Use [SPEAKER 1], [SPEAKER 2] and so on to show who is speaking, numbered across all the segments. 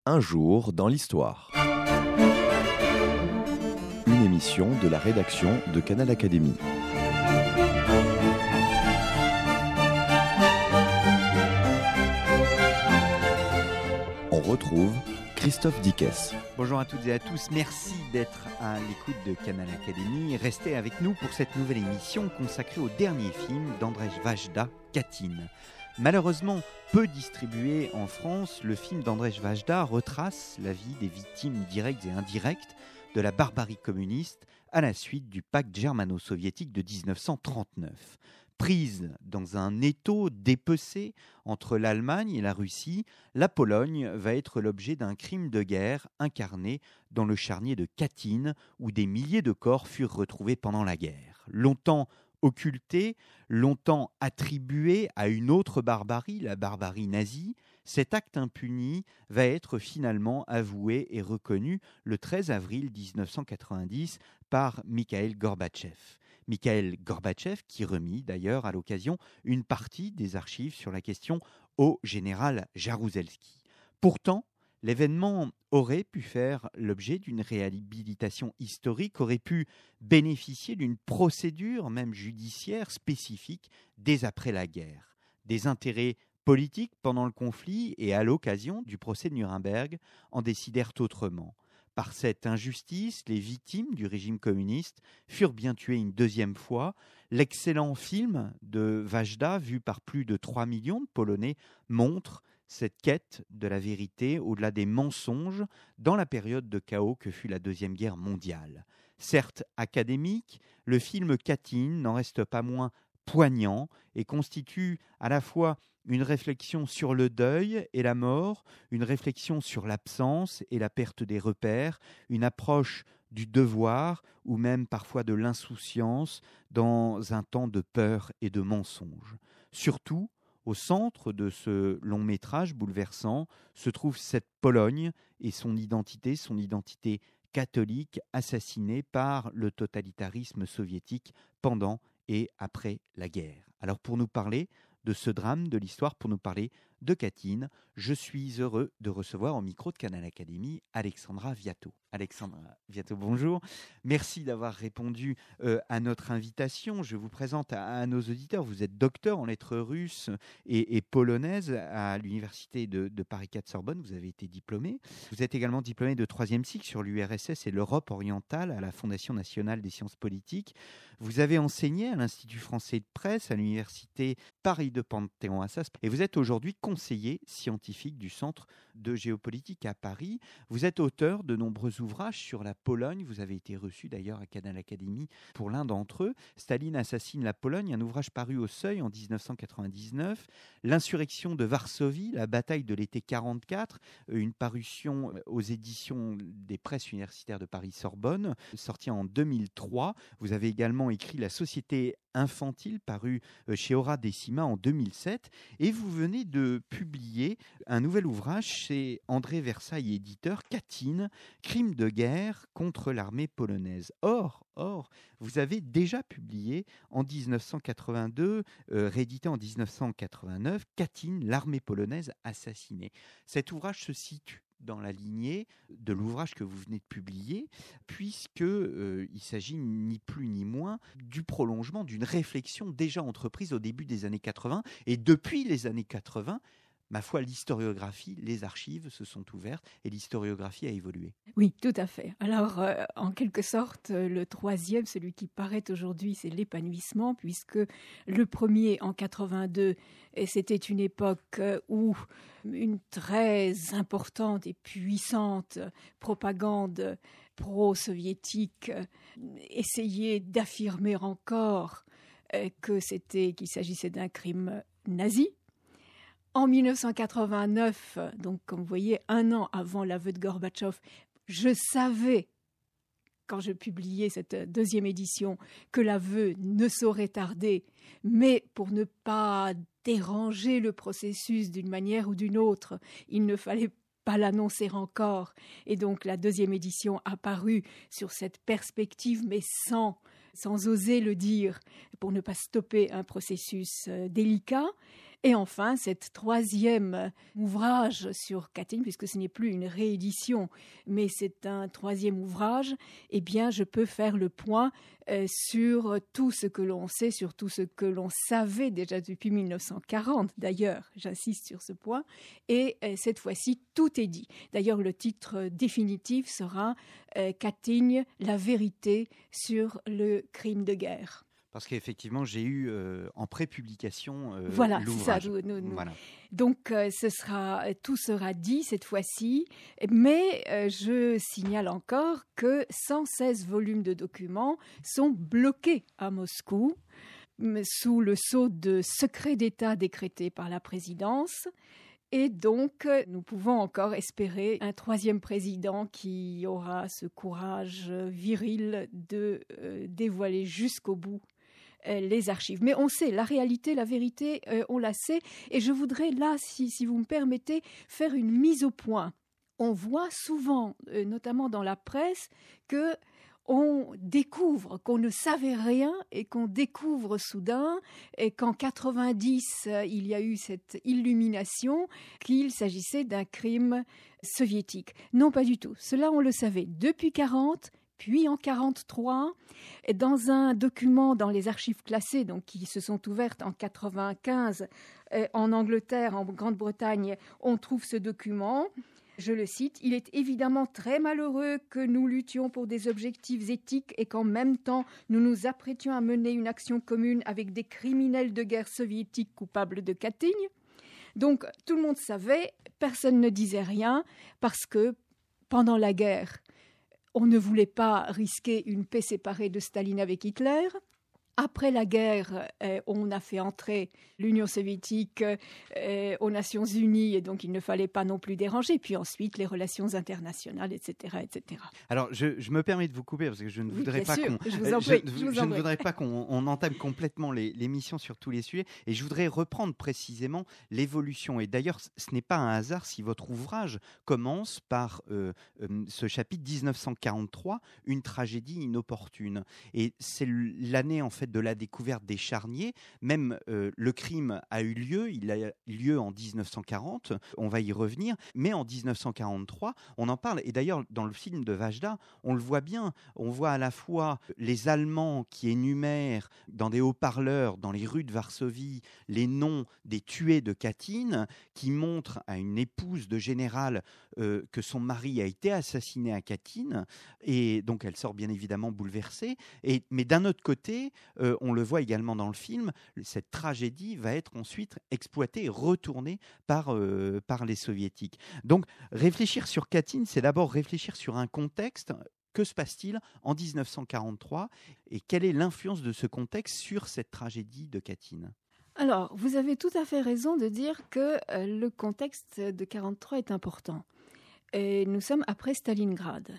[SPEAKER 1] Un jour dans l'histoire. Une émission de la rédaction de Canal Académie. On retrouve Christophe Dickès.
[SPEAKER 2] Bonjour à toutes et à tous, merci d'être à l'écoute de Canal Académie. Restez avec nous pour cette nouvelle émission consacrée au dernier film d'Andrzej Wajda, Katyn. Malheureusement peu distribué en France, le film d'Andrzej Wajda retrace la vie des victimes directes et indirectes de la barbarie communiste à la suite du pacte germano-soviétique de 1939. Prise dans un étau dépecé entre l'Allemagne et la Russie, la Pologne va être l'objet d'un crime de guerre incarné dans le charnier de Katyn, où des milliers de corps furent retrouvés pendant la guerre. Longtemps occulté, longtemps attribué à une autre barbarie, la barbarie nazie, cet acte impuni va être finalement avoué et reconnu le 13 avril 1990 par Mikhaïl Gorbatchev. Mikhaïl Gorbatchev qui remit d'ailleurs à l'occasion une partie des archives sur la question au général Jaruzelski. Pourtant, l'événement aurait pu faire l'objet d'une réhabilitation historique, aurait pu bénéficier d'une procédure même judiciaire spécifique dès après la guerre. Des intérêts politiques pendant le conflit et à l'occasion du procès de Nuremberg en décidèrent autrement. Par cette injustice, les victimes du régime communiste furent bien tuées une deuxième fois. L'excellent film de Wajda, vu par plus de 3 millions de Polonais, montre cette quête de la vérité au-delà des mensonges dans la période de chaos que fut la Deuxième Guerre mondiale. Certes académique, le film Katyn n'en reste pas moins poignant et constitue à la fois une réflexion sur le deuil et la mort, une réflexion sur l'absence et la perte des repères, une approche du devoir ou même parfois de l'insouciance dans un temps de peur et de mensonge. Surtout, au centre de ce long métrage bouleversant se trouve cette Pologne et son identité catholique assassinée par le totalitarisme soviétique pendant et après la guerre. Alors pour nous parler de ce drame de l'histoire, pour nous parler de Katyn, je suis heureux de recevoir au micro de Canal Académie Alexandra Viato. Alexandra Viato, bonjour. Merci d'avoir répondu à notre invitation. Je vous présente à nos auditeurs. Vous êtes docteur en lettres russes et polonaises à l'université de Paris 4 Sorbonne. Vous avez été diplômé. Vous êtes également diplômé de 3e cycle sur l'URSS et l'Europe orientale à la Fondation nationale des sciences politiques. Vous avez enseigné à l'Institut français de presse à l'université Paris de Panthéon-Assas et vous êtes aujourd'hui conseiller scientifique du Centre de géopolitique à Paris. Vous êtes auteur de nombreux ouvrages sur la Pologne. Vous avez été reçu d'ailleurs à Canal Académie pour l'un d'entre eux. Staline assassine la Pologne, un ouvrage paru au Seuil en 1999. L'insurrection de Varsovie, la bataille de l'été 44, une parution aux éditions des presses universitaires de Paris-Sorbonne, sortie en 2003. Vous avez également écrit La société infantile, paru chez Ora Decima en 2007, et vous venez de publier un nouvel ouvrage chez André Versailles éditeur, Katyn, crime de guerre contre l'armée polonaise. Or, vous avez déjà publié en 1982, réédité en 1989, Katyn, l'armée polonaise assassinée. Cet ouvrage se situe dans la lignée de l'ouvrage que vous venez de publier, puisqu'il s'agit ni plus ni moins du prolongement d'une réflexion déjà entreprise au début des années 80. Et depuis les années 80, ma foi, l'historiographie, les archives se sont ouvertes et l'historiographie a évolué.
[SPEAKER 3] Oui, tout à fait. Alors, en quelque sorte, le troisième, celui qui paraît aujourd'hui, c'est l'épanouissement, puisque le premier, en 82, c'était une époque où une très importante et puissante propagande pro-soviétique essayait d'affirmer encore qu'il s'agissait d'un crime nazi. En 1989, donc comme vous voyez, 1 an avant l'aveu de Gorbatchev, je savais, quand je publiais cette 2e édition, que l'aveu ne saurait tarder, mais pour ne pas déranger le processus d'une manière ou d'une autre, il ne fallait pas l'annoncer encore. Et donc la 2e édition a paru sur cette perspective, mais sans oser le dire, pour ne pas stopper un processus délicat. Et enfin, cet troisième ouvrage sur Katyn, puisque ce n'est plus une réédition, mais c'est un troisième ouvrage, eh bien, je peux faire le point sur tout ce que l'on sait, sur tout ce que l'on savait déjà depuis 1940. D'ailleurs, j'insiste sur ce point. Et cette fois-ci, tout est dit. D'ailleurs, le titre définitif sera Katyn, la vérité sur le crime de guerre.
[SPEAKER 2] Parce qu'effectivement, j'ai eu en prépublication
[SPEAKER 3] voilà,
[SPEAKER 2] l'ouvrage.
[SPEAKER 3] C'est ça.
[SPEAKER 2] Voilà.
[SPEAKER 3] Donc, tout sera dit cette fois-ci. Mais je signale encore que 116 volumes de documents sont bloqués à Moscou sous le sceau de secret d'État décrété par la présidence. Et donc, nous pouvons encore espérer un troisième président qui aura ce courage viril de dévoiler jusqu'au bout les archives. Mais on sait, la réalité, la vérité, on la sait. Et je voudrais là, si vous me permettez, faire une mise au point. On voit souvent, notamment dans la presse, que on découvre qu'on ne savait rien et qu'on découvre soudain et qu'en 90, il y a eu cette illumination qu'il s'agissait d'un crime soviétique. Non, pas du tout. Cela, on le savait depuis 40, puis en 43, dans un document dans les archives classées, donc qui se sont ouvertes en 95 en Angleterre, en Grande-Bretagne, on trouve ce document. Je le cite, « Il est évidemment très malheureux que nous luttions pour des objectifs éthiques et qu'en même temps, nous nous apprêtions à mener une action commune avec des criminels de guerre soviétiques coupables de Katyn. » Donc, tout le monde savait, personne ne disait rien, parce que pendant la guerre, on ne voulait pas risquer une paix séparée de Staline avec Hitler. Après la guerre, on a fait entrer l'Union soviétique aux Nations Unies et donc il ne fallait pas non plus déranger. Puis ensuite, les relations internationales, etc., etc.
[SPEAKER 2] Alors, je me permets de vous couper parce que je ne voudrais pas qu'on entame complètement l'émission sur tous les sujets. Et je voudrais reprendre précisément l'évolution. Et d'ailleurs, ce n'est pas un hasard si votre ouvrage commence par ce chapitre 1943, une tragédie inopportune. Et c'est l'année en fait de la découverte des charniers. Même le crime a eu lieu, il a lieu en 1940, on va y revenir, mais en 1943, on en parle. Et d'ailleurs, dans le film de Vajda, on le voit bien, on voit à la fois les Allemands qui énumèrent dans des haut-parleurs, dans les rues de Varsovie, les noms des tués de Katyn, qui montrent à une épouse de général que son mari a été assassiné à Katyn, et donc elle sort bien évidemment bouleversée. Mais d'un autre côté, on le voit également dans le film, cette tragédie va être ensuite exploitée et retournée par les soviétiques. Donc réfléchir sur Katyn, c'est d'abord réfléchir sur un contexte. Que se passe-t-il en 1943 et quelle est l'influence de ce contexte sur cette tragédie de Katyn ?
[SPEAKER 3] Alors, vous avez tout à fait raison de dire que le contexte de 1943 est important. Et nous sommes après Stalingrad.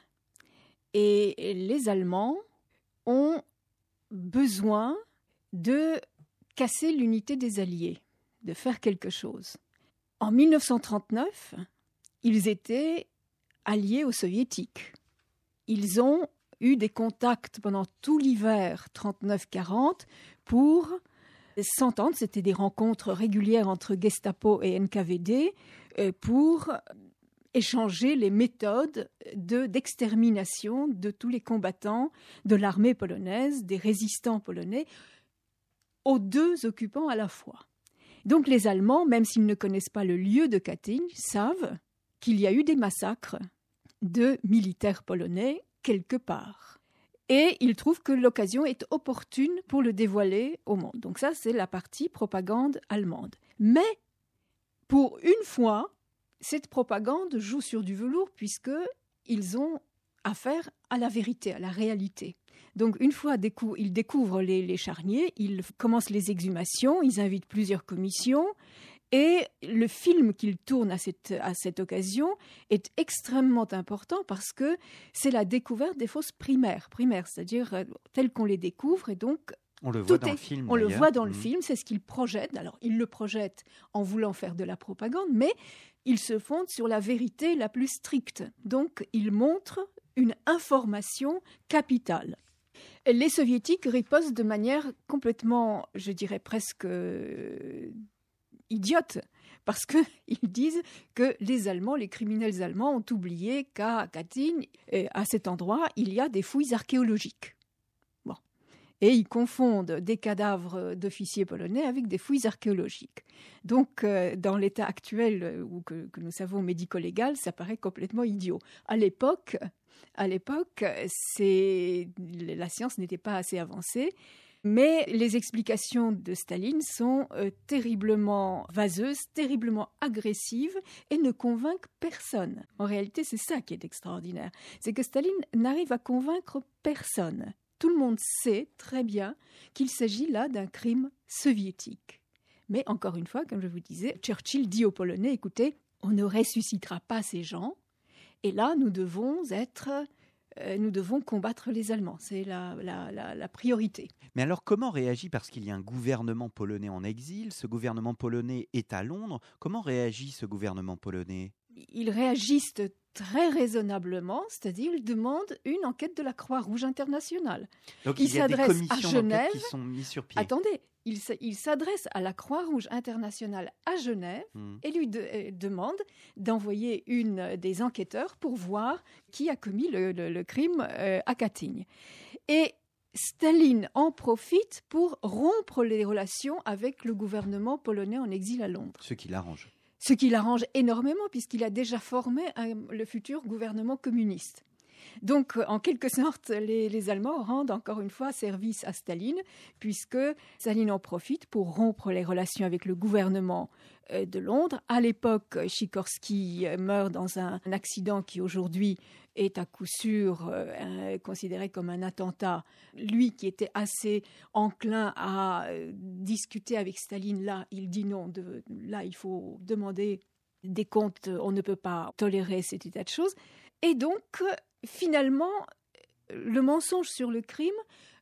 [SPEAKER 3] Et les Allemands ont besoin de casser l'unité des Alliés, de faire quelque chose. En 1939, ils étaient alliés aux Soviétiques. Ils ont eu des contacts pendant tout l'hiver 39-40 pour s'entendre. C'était des rencontres régulières entre Gestapo et NKVD pour échanger les méthodes d'extermination de tous les combattants de l'armée polonaise, des résistants polonais, aux deux occupants à la fois. Donc les Allemands, même s'ils ne connaissent pas le lieu de Katyn, savent qu'il y a eu des massacres de militaires polonais quelque part. Et ils trouvent que l'occasion est opportune pour le dévoiler au monde. Donc ça, c'est la partie propagande allemande. Mais, pour une fois, cette propagande joue sur du velours puisqu'ils ont affaire à la vérité, à la réalité. Donc une fois ils découvrent les charniers, ils commencent les exhumations, ils invitent plusieurs commissions et le film qu'ils tournent à cette occasion est extrêmement important parce que c'est la découverte des fosses primaires, c'est-à-dire telles qu'on les découvre et donc
[SPEAKER 2] on le voit dans le film.
[SPEAKER 3] On le voit dans le film, c'est ce qu'ils projettent. Alors, ils le projettent en voulant faire de la propagande, mais ils se fondent sur la vérité la plus stricte. Donc, ils montrent une information capitale. Les Soviétiques ripostent de manière complètement, je dirais presque idiote, parce qu'ils disent que les Allemands, les criminels allemands ont oublié qu'à Katyn, à cet endroit, il y a des fouilles archéologiques. Bon. Et ils confondent des cadavres d'officiers polonais avec des fouilles archéologiques. Donc, dans l'état actuel, ou que nous savons médico-légal, ça paraît complètement idiot. À l'époque, la science n'était pas assez avancée. Mais les explications de Staline sont terriblement vaseuses, terriblement agressives et ne convainquent personne. En réalité, c'est ça qui est extraordinaire. C'est que Staline n'arrive à convaincre personne. Tout le monde sait très bien qu'il s'agit là d'un crime soviétique. Mais encore une fois, comme je vous disais, Churchill dit aux Polonais, écoutez, on ne ressuscitera pas ces gens et là, nous devons combattre les Allemands. C'est la priorité.
[SPEAKER 2] Mais alors, comment réagit, parce qu'il y a un gouvernement polonais en exil, ce gouvernement polonais est à Londres, comment réagit ce gouvernement polonais ?
[SPEAKER 3] Ils réagissent très raisonnablement, c'est-à-dire ils demandent une enquête de la Croix-Rouge internationale.
[SPEAKER 2] Donc il y a des commissions d'enquête qui sont mises sur pied.
[SPEAKER 3] Attendez, il s'adresse à la Croix-Rouge internationale à Genève et lui demande d'envoyer une des enquêteurs pour voir qui a commis le crime à Katyn. Et Staline en profite pour rompre les relations avec le gouvernement polonais en exil à Londres.
[SPEAKER 2] Ce qui l'arrange.
[SPEAKER 3] Ce qui l'arrange énormément puisqu'il a déjà formé le futur gouvernement communiste. Donc, en quelque sorte, les Allemands rendent encore une fois service à Staline, puisque Staline en profite pour rompre les relations avec le gouvernement de Londres. À l'époque, Sikorski meurt dans un accident qui aujourd'hui est à coup sûr considéré comme un attentat. Lui qui était assez enclin à discuter avec Staline, là, il dit non, là, il faut demander des comptes, on ne peut pas tolérer cet état de choses. Et donc, finalement, le mensonge sur le crime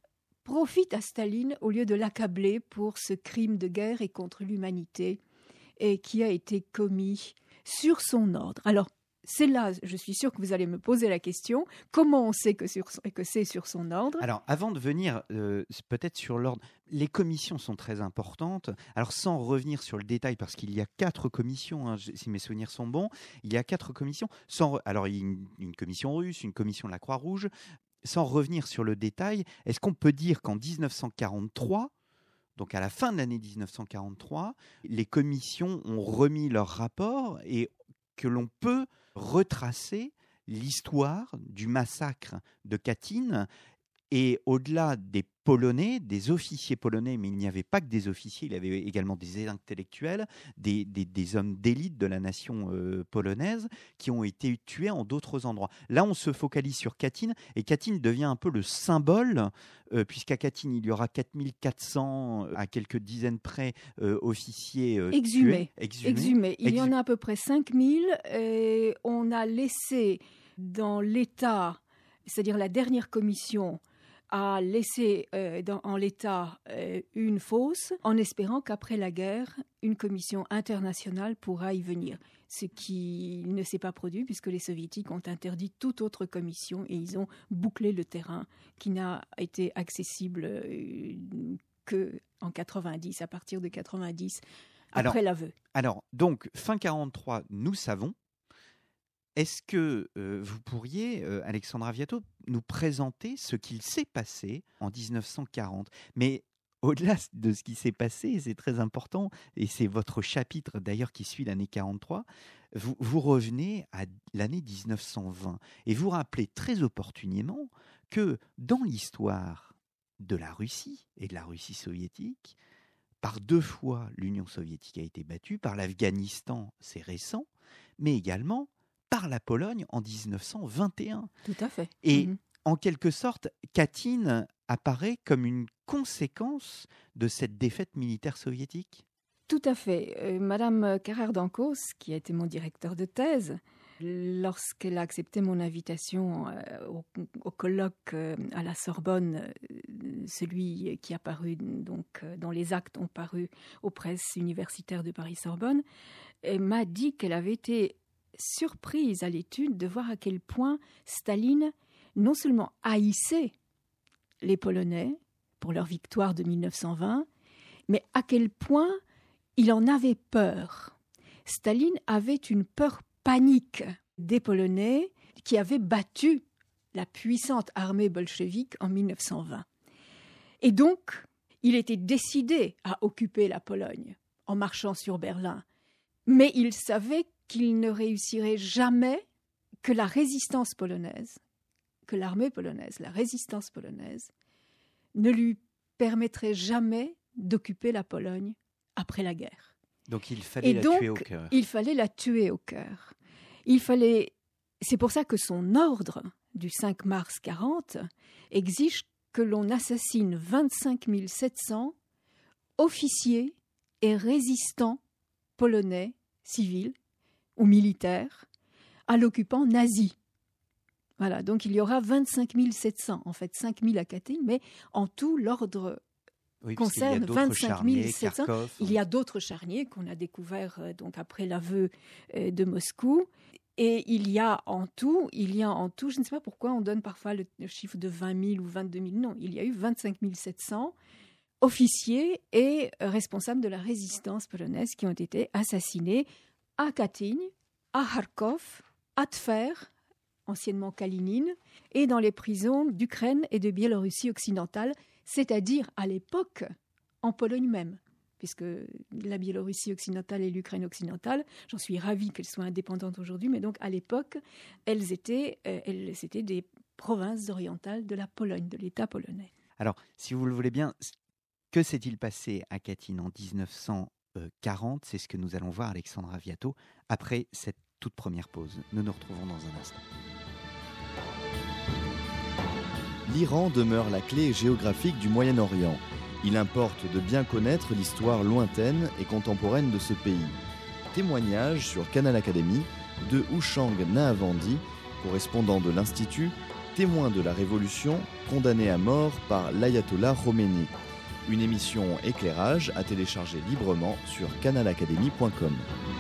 [SPEAKER 3] profite à Staline au lieu de l'accabler pour ce crime de guerre et contre l'humanité et qui a été commis sur son ordre. Alors, c'est là, je suis sûre que vous allez me poser la question, comment on sait que c'est sur son ordre ?
[SPEAKER 2] Alors, avant de venir peut-être sur l'ordre, les commissions sont très importantes. Alors, sans revenir sur le détail, parce qu'il y a 4 commissions, si mes souvenirs sont bons, il y a 4 commissions. Alors, il y a une commission russe, une commission de la Croix-Rouge. Sans revenir sur le détail, est-ce qu'on peut dire qu'en 1943, donc à la fin de l'année 1943, les commissions ont remis leur rapport et que l'on peut retracer l'histoire du massacre de Katyn et au-delà des Polonais, des officiers polonais, mais il n'y avait pas que des officiers, il y avait également des intellectuels, des hommes d'élite de la nation polonaise qui ont été tués en d'autres endroits. Là, on se focalise sur Katyn et Katyn devient un peu le symbole, puisqu'à Katyn, il y aura 4400, à quelques dizaines près, officiers
[SPEAKER 3] exhumés.
[SPEAKER 2] Exhumés.
[SPEAKER 3] Il y en a à peu près 5000 et on a laissé dans l'état, c'est-à-dire la dernière commission, a laissé en l'état une fosse en espérant qu'après la guerre, une commission internationale pourra y venir. Ce qui ne s'est pas produit puisque les soviétiques ont interdit toute autre commission et ils ont bouclé le terrain qui n'a été accessible qu'en 90, à partir de 90, après l'aveu.
[SPEAKER 2] Alors, donc, fin 43, nous savons. Est-ce que vous pourriez, Alexandra Viato, nous présenter ce qu'il s'est passé en 1940 ? Mais au-delà de ce qui s'est passé, c'est très important, et c'est votre chapitre d'ailleurs qui suit l'année 43, vous revenez à l'année 1920 et vous rappelez très opportunément que dans l'histoire de la Russie et de la Russie soviétique, par 2 fois l'Union soviétique a été battue, par l'Afghanistan, c'est récent, mais également par la Pologne en 1921.
[SPEAKER 3] Tout à fait.
[SPEAKER 2] Et en quelque sorte, Katyn apparaît comme une conséquence de cette défaite militaire soviétique.
[SPEAKER 3] Tout à fait. Madame Carrère-Dancos, qui a été mon directeur de thèse, lorsqu'elle a accepté mon invitation au colloque à la Sorbonne, celui qui a paru, donc, dont les actes ont paru aux presses universitaires de Paris-Sorbonne, elle m'a dit qu'elle avait été surprise à l'étude de voir à quel point Staline non seulement haïssait les Polonais pour leur victoire de 1920, mais à quel point il en avait peur. Staline avait une peur panique des Polonais qui avaient battu la puissante armée bolchevique en 1920. Et donc, il était décidé à occuper la Pologne en marchant sur Berlin. Mais il savait qu'il ne réussirait jamais, que la résistance polonaise, que l'armée polonaise, la résistance polonaise, ne lui permettrait jamais d'occuper la Pologne après la guerre.
[SPEAKER 2] Donc il fallait tuer au cœur.
[SPEAKER 3] Il fallait la tuer au cœur. C'est pour ça que son ordre du 5 mars 40 exige que l'on assassine 25 700 officiers et résistants polonais, civils ou militaires, à l'occupant nazi. Voilà, donc il y aura 25 700, en fait 5 000 à Katyn, mais en tout, l'ordre concerne 25 700.
[SPEAKER 2] Kharkov.
[SPEAKER 3] Il y a d'autres charniers qu'on a découverts donc après l'aveu de Moscou. Et il y a en tout, je ne sais pas pourquoi on donne parfois le chiffre de 20 000 ou 22 000, non, il y a eu 25 700 officiers et responsables de la résistance polonaise qui ont été assassinés à Katyn, à Kharkov, à Tver, anciennement Kalinin, et dans les prisons d'Ukraine et de Biélorussie occidentale, c'est-à-dire à l'époque en Pologne même. Puisque la Biélorussie occidentale et l'Ukraine occidentale, j'en suis ravie qu'elles soient indépendantes aujourd'hui, mais donc à l'époque, elles étaient des provinces orientales de la Pologne, de l'État polonais.
[SPEAKER 2] Alors, si vous le voulez bien, que s'est-il passé à Katyn en 1940 ? C'est ce que nous allons voir, Alexandra Viato, après cette toute première pause. Nous nous retrouvons dans un instant.
[SPEAKER 1] L'Iran demeure la clé géographique du Moyen-Orient. Il importe de bien connaître l'histoire lointaine et contemporaine de ce pays. Témoignage sur Canal Académie de Oushang Nahavandi, correspondant de l'Institut, témoin de la Révolution, condamné à mort par l'ayatollah Khomeini. Une émission éclairage à télécharger librement sur canalacadémie.com.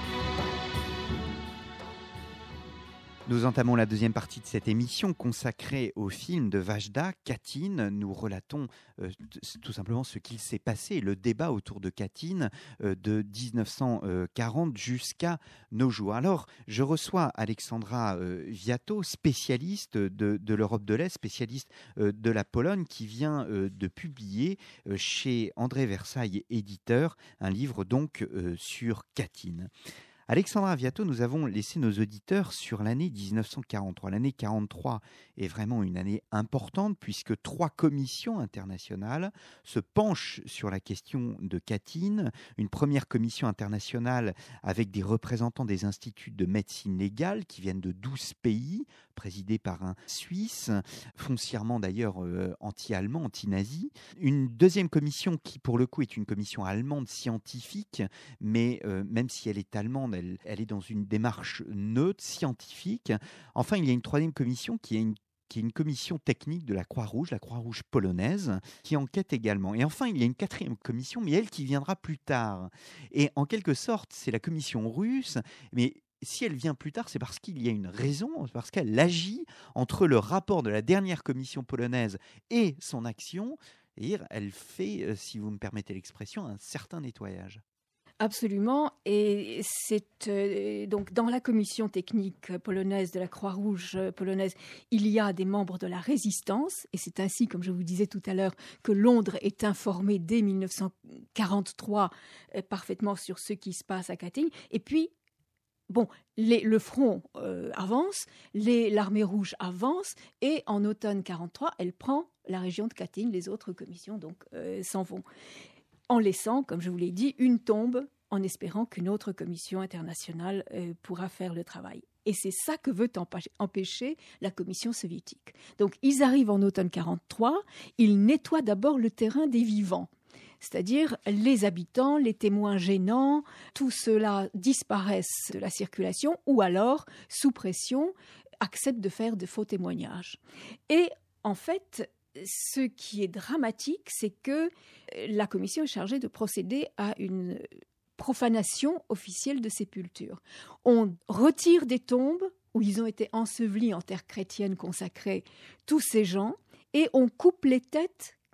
[SPEAKER 2] Nous entamons la deuxième partie de cette émission consacrée au film de Vajda, Katyn. Nous relatons tout simplement ce qu'il s'est passé, le débat autour de Katyn de 1940 jusqu'à nos jours. Alors, je reçois Alexandra Viato, spécialiste de l'Europe de l'Est, spécialiste de la Pologne, qui vient de publier chez André Versailles, éditeur, un livre donc sur Katyn. Alexandra Viato, nous avons laissé nos auditeurs sur l'année 1943. L'année 43 est vraiment une année importante puisque 3 commissions internationales se penchent sur la question de Katyn. Une première commission internationale avec des représentants des instituts de médecine légale qui viennent de 12 pays, présidés par un Suisse, foncièrement d'ailleurs anti-allemand, anti-nazi. Une deuxième commission qui pour le coup est une commission allemande scientifique, mais même si elle est allemande, elle est dans une démarche neutre, scientifique. Enfin, il y a une troisième commission qui est une commission technique de la Croix-Rouge polonaise, qui enquête également. Et enfin, il y a une quatrième commission, mais elle qui viendra plus tard. Et en quelque sorte, c'est la commission russe, mais si elle vient plus tard, c'est parce qu'il y a une raison, parce qu'elle agit entre le rapport de la dernière commission polonaise et son action. Et elle fait, si vous me permettez l'expression, un certain nettoyage.
[SPEAKER 3] Absolument, et c'est donc dans la commission technique polonaise de la Croix-Rouge polonaise, il y a des membres de la résistance, et c'est ainsi, comme je vous disais tout à l'heure, que Londres est informé dès 1943 parfaitement sur ce qui se passe à Katyn. Et puis, le front avance, l'armée rouge avance, et en automne 1943, elle prend la région de Katyn. Les autres commissions donc s'en vont, en laissant, comme je vous l'ai dit, une tombe, en espérant qu'une autre commission internationale pourra faire le travail. Et c'est ça que veut empêcher la commission soviétique. Donc ils arrivent en automne 1943, ils nettoient d'abord le terrain des vivants. C'est-à-dire les habitants, les témoins gênants, tout cela disparaissent de la circulation ou alors, sous pression, acceptent de faire de faux témoignages. Et en fait, ce qui est dramatique, c'est que la commission est chargée de procéder à une profanation officielle de sépulture. On retire des tombes où ils ont été ensevelis en terre chrétienne consacrée, tous ces gens, et on coupe les têtes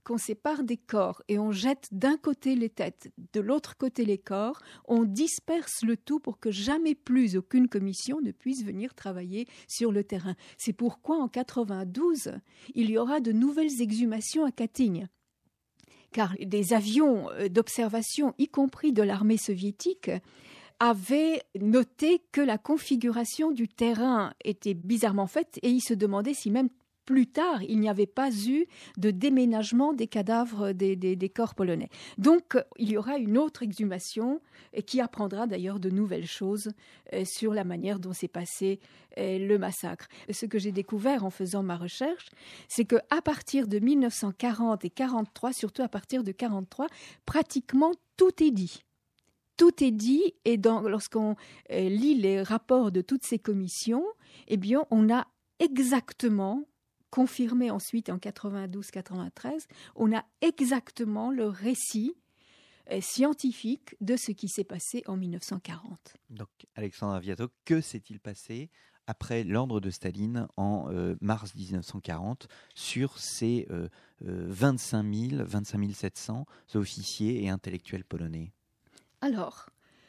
[SPEAKER 3] qu'on sépare des corps et on jette d'un côté les têtes, de l'autre côté les corps, on disperse le tout pour que jamais plus aucune commission ne puisse venir travailler sur le terrain. C'est pourquoi en 92, il y aura de nouvelles exhumations à Katyń. Car des avions d'observation, y compris de l'armée soviétique, avaient noté que la configuration du terrain était bizarrement faite et ils se demandaient si même plus tard, il n'y avait pas eu de déménagement des cadavres des corps polonais. Donc, il y aura une autre exhumation qui apprendra d'ailleurs de nouvelles choses sur la manière dont s'est passé le massacre. Ce que j'ai découvert en faisant ma recherche, c'est qu'à partir de 1940 et 1943, surtout à partir de 1943, pratiquement tout est dit. Tout est dit et lorsqu'on lit les rapports de toutes ces commissions, eh bien, on a exactement confirmé ensuite en 92-93, on a exactement le récit scientifique de ce qui s'est passé en 1940.
[SPEAKER 2] Donc, Alexandra Viato, que s'est-il passé après l'ordre de Staline en mars 1940 sur ces 25 700 officiers et intellectuels polonais?
[SPEAKER 3] Alors,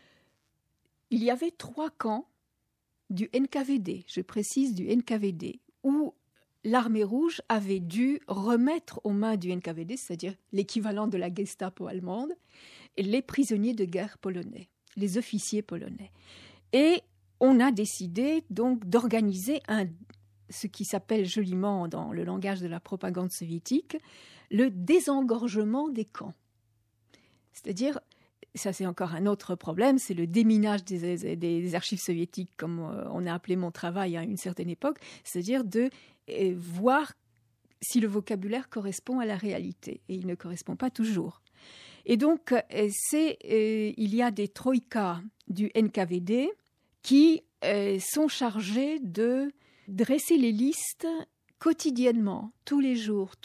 [SPEAKER 3] il y avait 3 camps du NKVD, je précise du NKVD, où l'Armée rouge avait dû remettre aux mains du NKVD, c'est-à-dire l'équivalent de la Gestapo allemande, les prisonniers de guerre polonais, les officiers polonais. Et on a décidé donc d'organiser ce qui s'appelle joliment dans le langage de la propagande soviétique, le désengorgement des camps. C'est-à-dire, ça c'est encore un autre problème, c'est le déminage des archives soviétiques, comme on a appelé mon travail à une certaine époque, c'est-à-dire de voir si le vocabulaire correspond à la réalité. Et il ne correspond pas toujours. Et donc, il y a des troïkas du NKVD qui sont chargés de dresser les listes quotidiennement, tous les jours,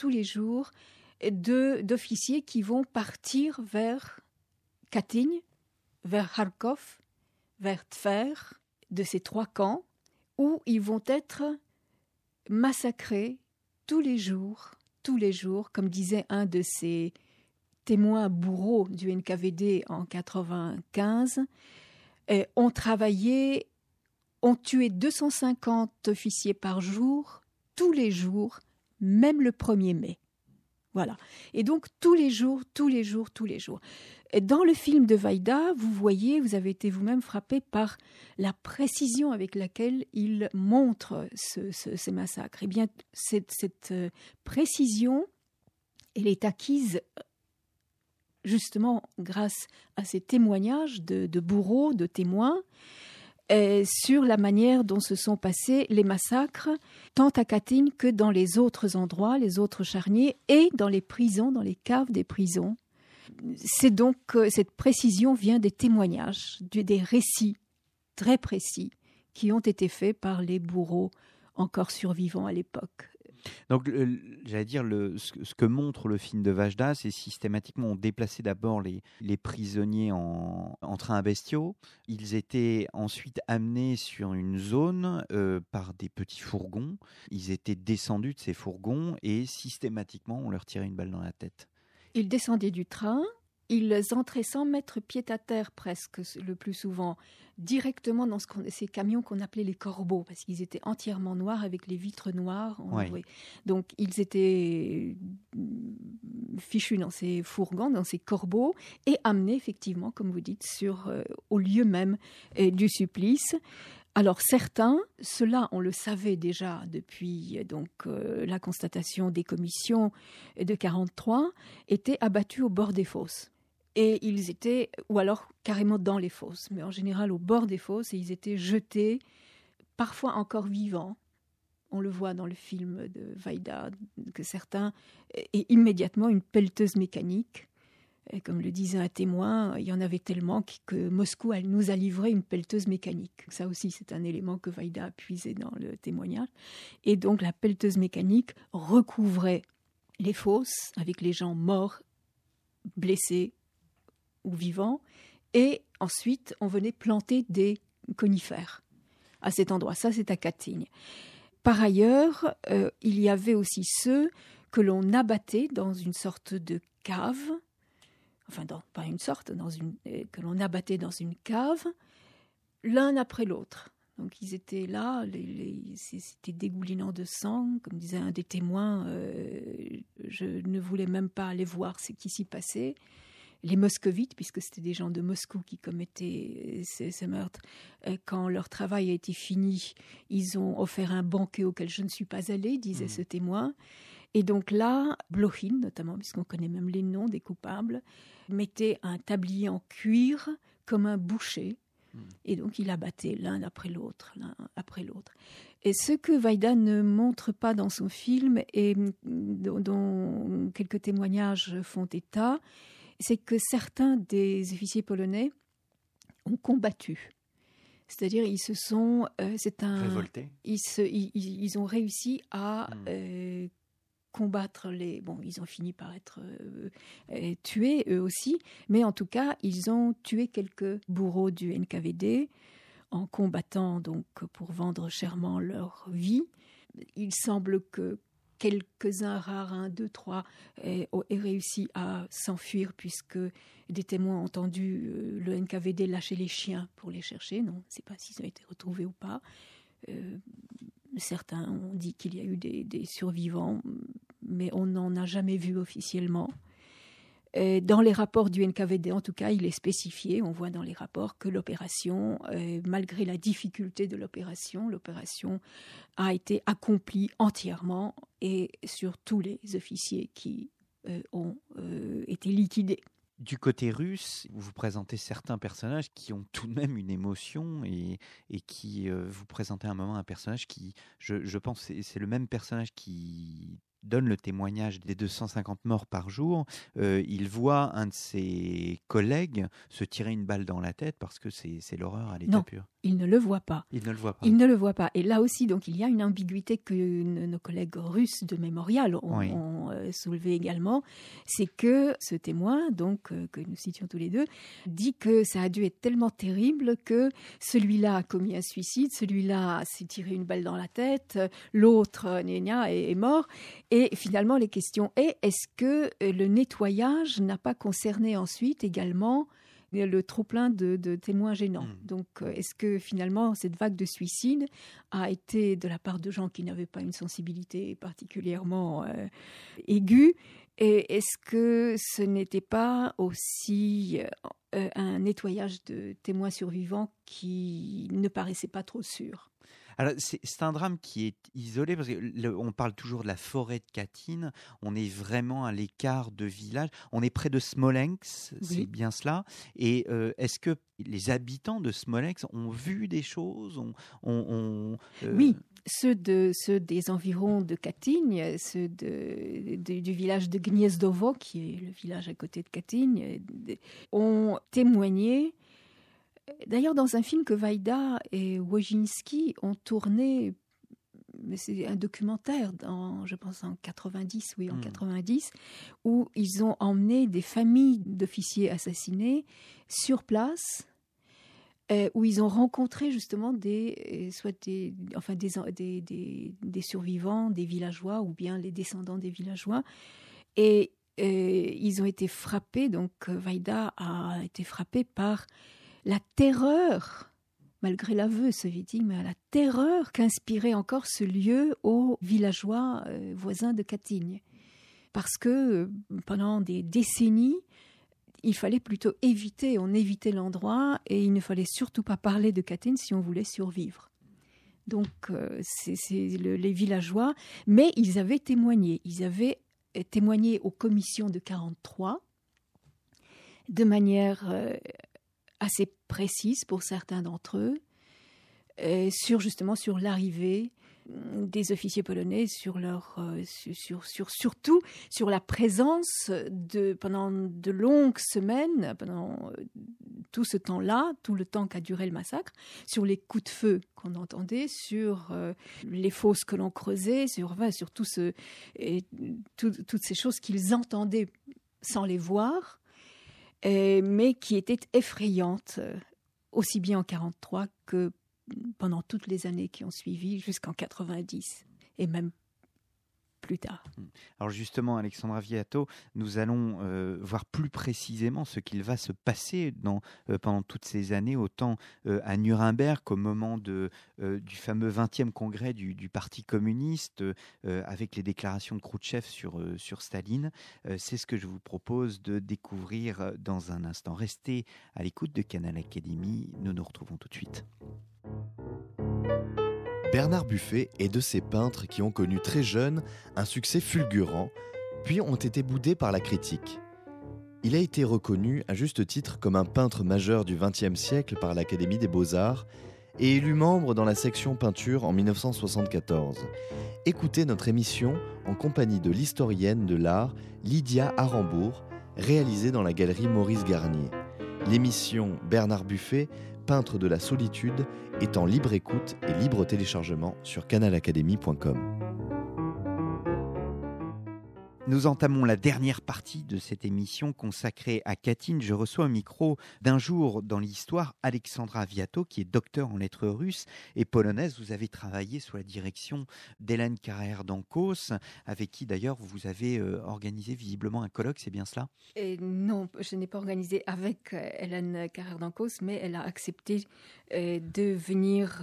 [SPEAKER 3] d'officiers qui vont partir vers Katyń, vers Kharkov, vers Tver, de ces 3 camps, où ils vont être massacrés tous les jours, comme disait un de ces témoins bourreaux du NKVD en 1995, ont travaillé, ont tué 250 officiers par jour, tous les jours, même le 1er mai. Voilà. Et donc, tous les jours. Et dans le film de Wajda, vous avez été vous-même frappé par la précision avec laquelle il montre ces massacres. Eh bien, cette précision, elle est acquise justement grâce à ces témoignages de bourreaux, de témoins, sur la manière dont se sont passés les massacres, tant à Katyń que dans les autres endroits, les autres charniers, et dans les prisons, dans les caves des prisons. C'est donc cette précision vient des témoignages, des récits très précis qui ont été faits par les bourreaux encore survivants à l'époque.
[SPEAKER 2] Donc, j'allais dire, ce que montre le film de Wajda, c'est systématiquement on déplaçait d'abord les prisonniers en trains à bestiaux. Ils étaient ensuite amenés sur une zone par des petits fourgons. Ils étaient descendus de ces fourgons et systématiquement on leur tirait une balle dans la tête.
[SPEAKER 3] Ils descendaient du train, ils entraient sans mettre pied à terre presque le plus souvent, directement dans ces camions qu'on appelait les corbeaux, parce qu'ils étaient entièrement noirs avec les vitres noires.
[SPEAKER 2] Oui.
[SPEAKER 3] Donc ils étaient fichus dans ces fourgons, dans ces corbeaux, et amenés effectivement, comme vous dites, au lieu même du supplice. Alors certains, cela on le savait déjà depuis la constatation des commissions de 1943, étaient abattus au bord des fosses. Et ils étaient, ou alors carrément dans les fosses, mais en général au bord des fosses, et ils étaient jetés, parfois encore vivants. On le voit dans le film de Wajda, que certains, et immédiatement une pelleteuse mécanique. Et comme le disait un témoin, il y en avait tellement que Moscou nous a livré une pelleteuse mécanique. Ça aussi, c'est un élément que Wajda a puisé dans le témoignage. Et donc la pelleteuse mécanique recouvrait les fosses avec les gens morts, blessés, ou vivants, et ensuite on venait planter des conifères à cet endroit. Ça, c'est à Katyń. Par ailleurs, il y avait aussi ceux que l'on abattait dans une sorte de cave, que l'on abattait dans une cave, l'un après l'autre. Donc ils étaient là, c'était dégoulinant de sang, comme disait un des témoins, je ne voulais même pas aller voir ce qui s'y passait. Les moscovites, puisque c'était des gens de Moscou qui commettaient ces meurtres, quand leur travail a été fini, ils ont offert un banquet auquel je ne suis pas allée, disait ce témoin. Et donc là, Blochin, notamment, puisqu'on connaît même les noms des coupables, mettait un tablier en cuir comme un boucher. Et donc il abattait l'un après l'autre. Et ce que Wajda ne montre pas dans son film, et dont quelques témoignages font état, c'est que certains des officiers polonais ont combattu. C'est-à-dire, ils se sont...
[SPEAKER 2] révoltés.
[SPEAKER 3] Ils ont réussi à combattre les... Bon, ils ont fini par être tués, eux aussi, mais en tout cas, ils ont tué quelques bourreaux du NKVD en combattant donc pour vendre chèrement leur vie. Il semble que quelques-uns rares, 1, 2, 3, aient réussi à s'enfuir puisque des témoins ont entendu le NKVD lâcher les chiens pour les chercher. Non, on ne sait pas s'ils ont été retrouvés ou pas. Certains ont dit qu'il y a eu des survivants, mais on n'en a jamais vu officiellement. Dans les rapports du NKVD, en tout cas, il est spécifié, on voit dans les rapports que l'opération, malgré la difficulté de l'opération a été accomplie entièrement et sur tous les officiers qui ont été liquidés.
[SPEAKER 2] Du côté russe, vous présentez certains personnages qui ont tout de même une émotion et qui vous présentez à un moment un personnage qui, je pense, c'est le même personnage qui donne le témoignage des 250 morts par jour. Il voit un de ses collègues se tirer une balle dans la tête parce que c'est l'horreur à l'état pur.
[SPEAKER 3] Il ne le voit pas.
[SPEAKER 2] Il ne le voit pas.
[SPEAKER 3] Il ne le voit pas. Et là aussi, donc, il y a une ambiguïté que nos collègues russes de Mémorial ont soulevé également. C'est que ce témoin, donc, que nous citions tous les deux, dit que ça a dû être tellement terrible que celui-là a commis un suicide, celui-là s'est tiré une balle dans la tête, l'autre, est mort. Et finalement, les questions est-ce que le nettoyage n'a pas concerné ensuite également le trop-plein de témoins gênants. Donc, est-ce que finalement, cette vague de suicides a été de la part de gens qui n'avaient pas une sensibilité particulièrement aiguë? Et est-ce que ce n'était pas aussi un nettoyage de témoins survivants qui ne paraissait pas trop sûr?
[SPEAKER 2] Alors, c'est un drame qui est isolé parce qu'on parle toujours de la forêt de Katyn. On est vraiment à l'écart de village. On est près de Smolensk, c'est bien cela. Et est-ce que les habitants de Smolensk ont vu des choses
[SPEAKER 3] Oui, ceux des environs de Katyn, ceux du village de Gniezdovo, qui est le village à côté de Katyn, ont témoigné. D'ailleurs, dans un film que Wajda et Wojcinski ont tourné, c'est un documentaire, je pense en 90, en 90, où ils ont emmené des familles d'officiers assassinés sur place, où ils ont rencontré justement des survivants, des villageois, ou bien les descendants des villageois. Et ils ont été frappés, donc Wajda a été frappé par la terreur, malgré l'aveu soviétique, mais la terreur qu'inspirait encore ce lieu aux villageois voisins de Katyn. Parce que pendant des décennies, il fallait plutôt on évitait l'endroit et il ne fallait surtout pas parler de Katyn si on voulait survivre. Donc, les villageois, mais ils avaient témoigné aux commissions de 43 de manière assez précise pour certains d'entre eux, sur l'arrivée des officiers polonais, surtout sur la présence pendant de longues semaines, pendant tout ce temps-là, tout le temps qu'a duré le massacre, sur les coups de feu qu'on entendait, sur les fosses que l'on creusait, sur toutes ces choses qu'ils entendaient sans les voir, mais qui était effrayante, aussi bien en 1943 que pendant toutes les années qui ont suivi, jusqu'en 90, et même plus tard.
[SPEAKER 2] Alors justement, Alexandra Viato, nous allons voir plus précisément ce qu'il va se passer pendant toutes ces années, autant à Nuremberg qu'au moment du fameux 20e congrès du Parti communiste, avec les déclarations de Khrouchtchev sur Staline. C'est ce que je vous propose de découvrir dans un instant. Restez à l'écoute de Canal Académie, nous nous retrouvons tout de suite.
[SPEAKER 1] Bernard Buffet est de ces peintres qui ont connu très jeune un succès fulgurant, puis ont été boudés par la critique. Il a été reconnu à juste titre comme un peintre majeur du XXe siècle par l'Académie des Beaux-Arts et élu membre dans la section peinture en 1974. Écoutez notre émission en compagnie de l'historienne de l'art Lydia Arambourg, réalisée dans la galerie Maurice Garnier. L'émission Bernard Buffet, peintre de la solitude, est en libre écoute et libre téléchargement sur canalacademy.com.
[SPEAKER 2] Nous entamons la dernière partie de cette émission consacrée à Katyn. Je reçois au micro d'un jour dans l'histoire Alexandra Viato, qui est docteur en lettres russes et polonaise. Vous avez travaillé sous la direction d'Hélène Carrère-Dancos, avec qui d'ailleurs vous avez organisé visiblement un colloque, c'est bien cela ?
[SPEAKER 3] Non, je n'ai pas organisé avec Hélène Carrère-Dancos, mais elle a accepté de venir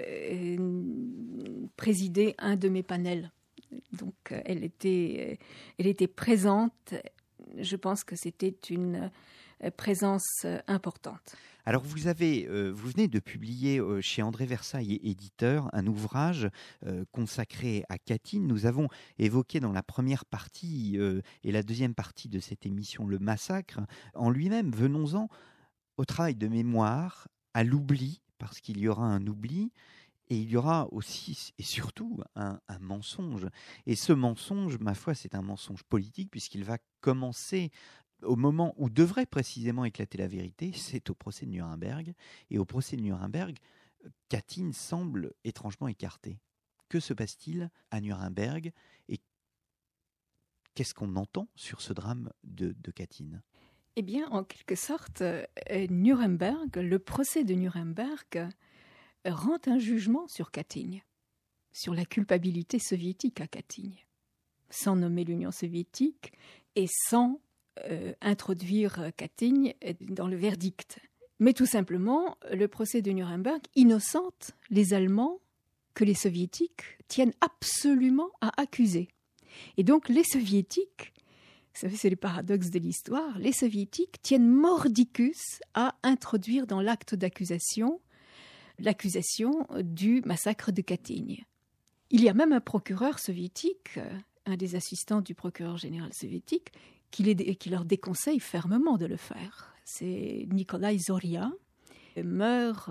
[SPEAKER 3] présider un de mes panels. Donc, elle était présente. Je pense que c'était une présence importante.
[SPEAKER 2] Alors, vous venez de publier chez André Versailles, éditeur, un ouvrage consacré à Katyn. Nous avons évoqué dans la première partie et la deuxième partie de cette émission le massacre en lui-même. Venons-en au travail de mémoire, à l'oubli, parce qu'il y aura un oubli. Et il y aura aussi et surtout un mensonge. Et ce mensonge, ma foi, c'est un mensonge politique puisqu'il va commencer au moment où devrait précisément éclater la vérité, c'est au procès de Nuremberg. Et au procès de Nuremberg, Katyn semble étrangement écartée. Que se passe-t-il à Nuremberg et qu'est-ce qu'on entend sur ce drame de Katyn ?
[SPEAKER 3] Eh bien, en quelque sorte, Nuremberg, le procès de Nuremberg rend un jugement sur Katyn, sur la culpabilité soviétique à Katyn, sans nommer l'Union soviétique et sans introduire Katyn dans le verdict. Mais tout simplement, le procès de Nuremberg innocente les Allemands que les Soviétiques tiennent absolument à accuser. Et donc les Soviétiques, vous savez, c'est le paradoxe de l'histoire, les Soviétiques tiennent mordicus à introduire dans l'acte d'accusation l'accusation du massacre de Katyn. Il y a même un procureur soviétique, un des assistants du procureur général soviétique, qui leur déconseille fermement de le faire. C'est Nikolai Zoria, meurt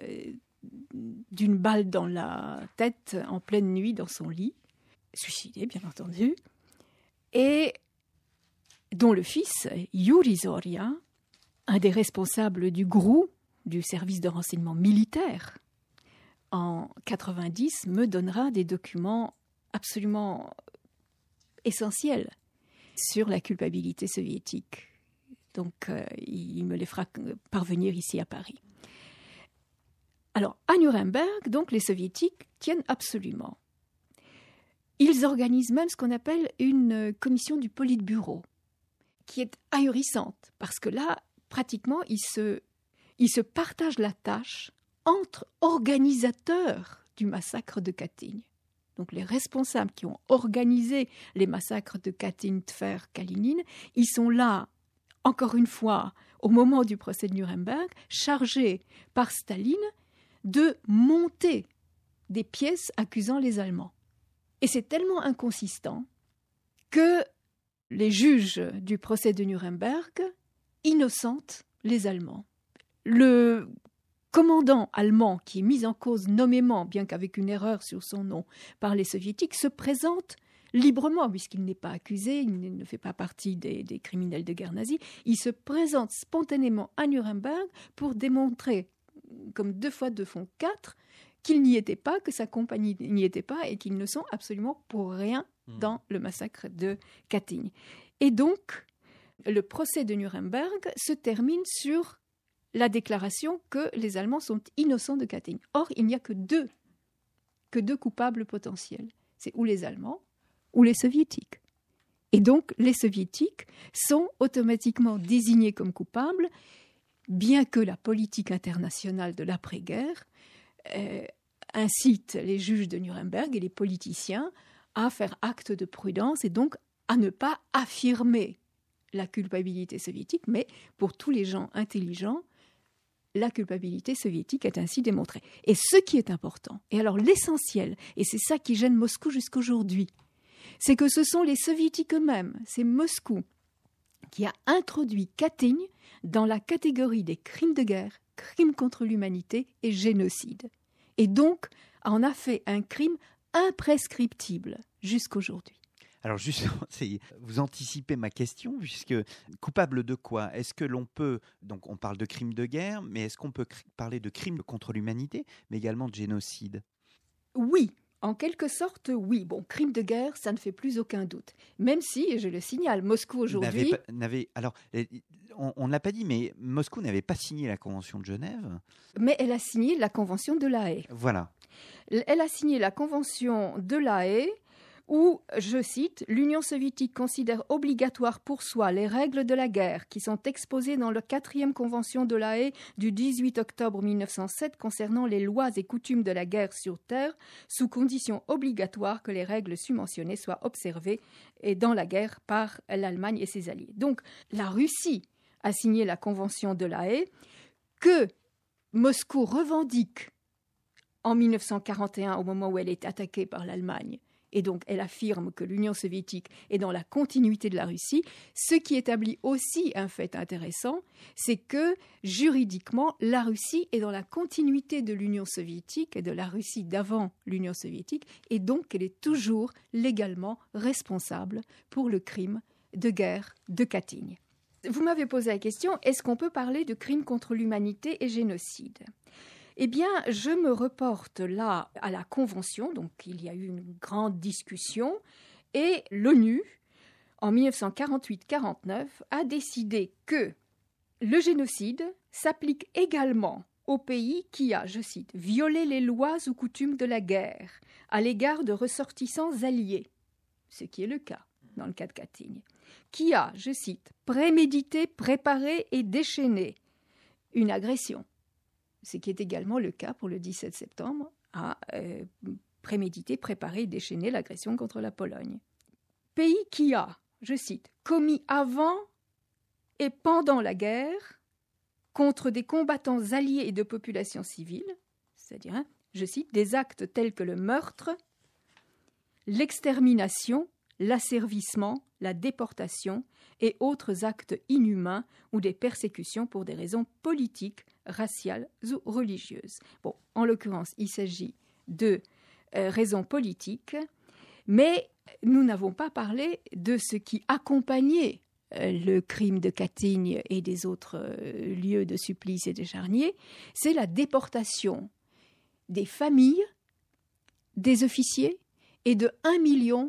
[SPEAKER 3] d'une balle dans la tête en pleine nuit dans son lit, suicidé bien entendu, et dont le fils, Yuri Zoria, un des responsables du GRU, du service de renseignement militaire, en 90, me donnera des documents absolument essentiels sur la culpabilité soviétique. Donc, il me les fera parvenir ici à Paris. Alors, à Nuremberg, donc, les Soviétiques tiennent absolument. Ils organisent même ce qu'on appelle une commission du Politburo, qui est ahurissante, parce que là, pratiquement, ils se partagent la tâche entre organisateurs du massacre de Katyn. Donc les responsables qui ont organisé les massacres de Katyn, Tver, Kalinin, ils sont là, encore une fois, au moment du procès de Nuremberg, chargés par Staline de monter des pièces accusant les Allemands. Et c'est tellement inconsistant que les juges du procès de Nuremberg innocentent les Allemands. Le commandant allemand, qui est mis en cause nommément, bien qu'avec une erreur sur son nom, par les Soviétiques, se présente librement, puisqu'il n'est pas accusé, il ne fait pas partie des criminels de guerre nazis, il se présente spontanément à Nuremberg pour démontrer, comme 2 fois 2 font 4, qu'il n'y était pas, que sa compagnie n'y était pas, et qu'ils ne sont absolument pour rien dans le massacre de Katyn. Et donc, le procès de Nuremberg se termine sur la déclaration que les Allemands sont innocents de Katyn. Or, il n'y a que deux coupables potentiels. C'est ou les Allemands ou les soviétiques. Et donc, les soviétiques sont automatiquement désignés comme coupables, bien que la politique internationale de l'après-guerre incite les juges de Nuremberg et les politiciens à faire acte de prudence et donc à ne pas affirmer la culpabilité soviétique, mais pour tous les gens intelligents, la culpabilité soviétique est ainsi démontrée. Et ce qui est important, et alors l'essentiel, et c'est ça qui gêne Moscou jusqu'aujourd'hui, c'est que ce sont les soviétiques eux-mêmes, c'est Moscou, qui a introduit Katyn dans la catégorie des crimes de guerre, crimes contre l'humanité et génocide. Et donc, en a fait un crime imprescriptible jusqu'aujourd'hui.
[SPEAKER 2] Alors justement, vous anticipez ma question, puisque coupable de quoi? Est-ce que l'on peut, donc on parle de crimes de guerre, mais est-ce qu'on peut parler de crimes contre l'humanité, mais également de génocide?
[SPEAKER 3] Oui, en quelque sorte, oui. Bon, crime de guerre, ça ne fait plus aucun doute. Même si, et je le signale, Moscou aujourd'hui...
[SPEAKER 2] Alors, on ne l'a pas dit, mais Moscou n'avait pas signé la Convention de Genève.
[SPEAKER 3] Mais elle a signé la Convention de La Haye.
[SPEAKER 2] Voilà.
[SPEAKER 3] Elle a signé la Convention de La Haye où, je cite, « L'Union soviétique considère obligatoire pour soi les règles de la guerre qui sont exposées dans la 4e Convention de La Haye du 18 octobre 1907 concernant les lois et coutumes de la guerre sur terre, sous condition obligatoire que les règles sus-mentionnées soient observées et dans la guerre par l'Allemagne et ses alliés. » Donc, la Russie a signé la Convention de La Haye que Moscou revendique en 1941, au moment où elle est attaquée par l'Allemagne. Et donc, elle affirme que l'Union soviétique est dans la continuité de la Russie. Ce qui établit aussi un fait intéressant, c'est que, juridiquement, la Russie est dans la continuité de l'Union soviétique et de la Russie d'avant l'Union soviétique, et donc elle est toujours légalement responsable pour le crime de guerre de Katyn. Vous m'avez posé la question, est-ce qu'on peut parler de crimes contre l'humanité et génocide ? Eh bien, je me reporte là à la Convention, donc il y a eu une grande discussion, et l'ONU, en 1948-49, a décidé que le génocide s'applique également au pays qui a, je cite, « violé les lois ou coutumes de la guerre à l'égard de ressortissants alliés », ce qui est le cas dans le cas de Katyn, qui a, je cite, « prémédité, préparé et déchaîné une agression », ce qui est également le cas pour le 17 septembre, a prémédité, préparé et déchaîné l'agression contre la Pologne. Pays qui a, je cite, commis avant et pendant la guerre contre des combattants alliés et de populations civiles, c'est-à-dire, je cite, des actes tels que le meurtre, l'extermination, l'asservissement, la déportation et autres actes inhumains ou des persécutions pour des raisons politiques, raciales ou religieuses. Bon, en l'occurrence, il s'agit de raisons politiques, mais nous n'avons pas parlé de ce qui accompagnait le crime de Katyn et des autres lieux de supplice et de charniers, c'est la déportation des familles, des officiers et de 1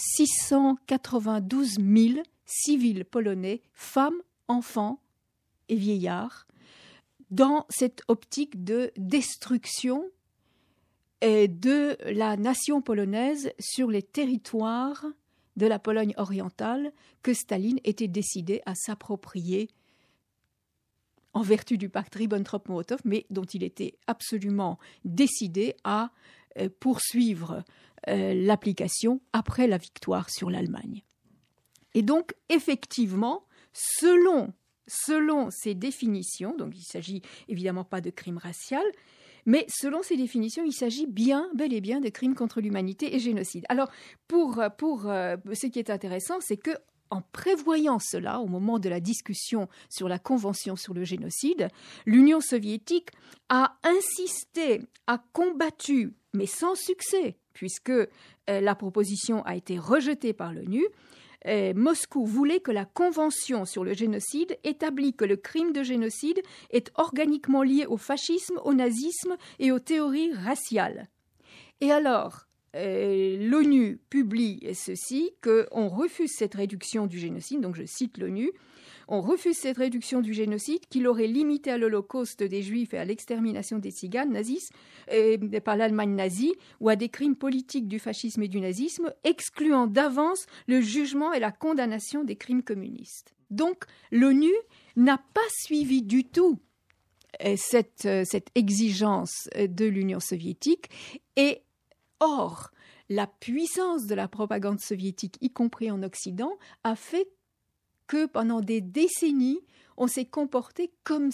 [SPEAKER 3] 692 000 civils polonais, femmes, enfants et vieillards, dans cette optique de destruction de la nation polonaise sur les territoires de la Pologne orientale que Staline était décidé à s'approprier en vertu du pacte Ribbentrop-Molotov, mais dont il était absolument décidé à poursuivre l'application après la victoire sur l'Allemagne. Et donc, effectivement, selon ces définitions, donc il ne s'agit évidemment pas de crime racial, mais selon ces définitions, il s'agit bel et bien de crimes contre l'humanité et génocide. Alors, pour ce qui est intéressant, c'est que en prévoyant cela, au moment de la discussion sur la Convention sur le génocide, l'Union soviétique a insisté, a combattu, mais sans succès, puisque la proposition a été rejetée par l'ONU. Moscou voulait que la Convention sur le génocide établit que le crime de génocide est organiquement lié au fascisme, au nazisme et aux théories raciales. Et alors, l'ONU publie ceci, qu'on refuse cette réduction du génocide, donc je cite l'ONU, on refuse cette réduction du génocide qu'il aurait limité à l'Holocauste des Juifs et à l'extermination des Tziganes nazis par l'Allemagne nazie ou à des crimes politiques du fascisme et du nazisme, excluant d'avance le jugement et la condamnation des crimes communistes. Donc l'ONU n'a pas suivi du tout cette exigence de l'Union soviétique et or, la puissance de la propagande soviétique, y compris en Occident, a fait que pendant des décennies, on s'est comporté comme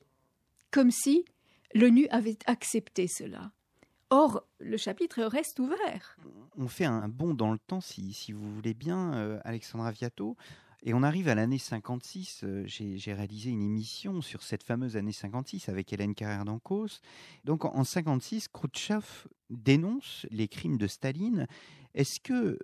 [SPEAKER 3] si l'ONU avait accepté cela. Or, le chapitre reste ouvert.
[SPEAKER 2] On fait un bond dans le temps, si vous voulez bien, Alexandra Viato. Et on arrive à l'année 56. J'ai réalisé une émission sur cette fameuse année 56 avec Hélène Carrère d'Ancos. Donc en 56, Khrouchtchev dénonce les crimes de Staline. Est-ce que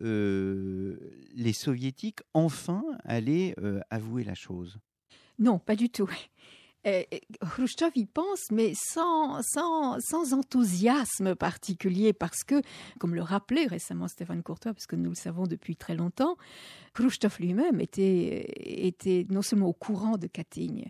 [SPEAKER 2] les soviétiques enfin allaient avouer la chose ?
[SPEAKER 3] Non, pas du tout. Khrouchtchev y pense, mais sans enthousiasme particulier, parce que, comme le rappelait récemment Stéphane Courtois, parce que nous le savons depuis très longtemps, Khrouchtchev lui-même était non seulement au courant de Katyń,